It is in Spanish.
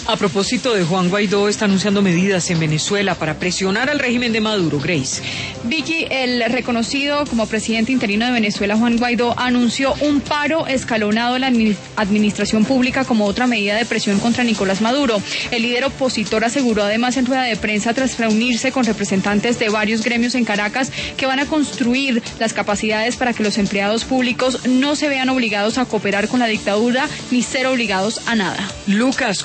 A propósito de Juan Guaidó, está anunciando medidas en Venezuela para presionar al régimen de Maduro. Grace. Vicky, el reconocido como presidente interino de Venezuela, Juan Guaidó, anunció un paro escalonado en la administración pública como otra medida de presión contra Nicolás Maduro. El líder opositor aseguró además en rueda de prensa, tras reunirse con representantes de varios gremios en Caracas, que van a construir las capacidades para que los empleados públicos no se vean obligados a cooperar con la dictadura ni ser obligados a nada. Lucas,